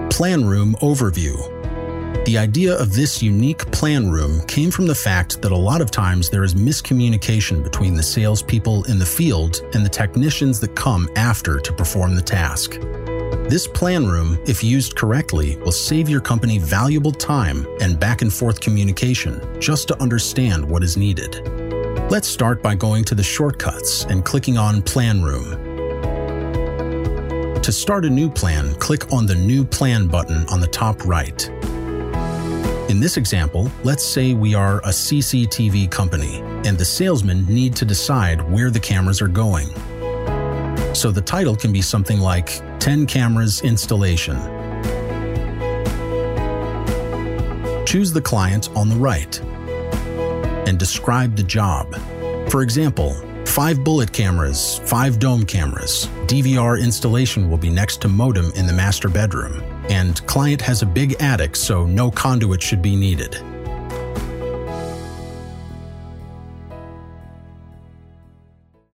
Plan room overview. The idea of this unique plan room came from the fact that a lot of times there is miscommunication between the salespeople in the field and the technicians that come after to perform the task. This plan room, if used correctly, will save your company valuable time and back and forth communication just to understand what is needed. Let's start by going to the shortcuts and clicking on Plan Room. To start a new plan, click on the New Plan button on the top right. In this example, let's say we are a CCTV company and the salesmen need to decide where the cameras are going. So the title can be something like 10 Cameras Installation. Choose the client on the right and describe the job. For example, 5 bullet cameras, 5 dome cameras. DVR installation will be next to modem in the master bedroom. And client has a big attic, so no conduit should be needed.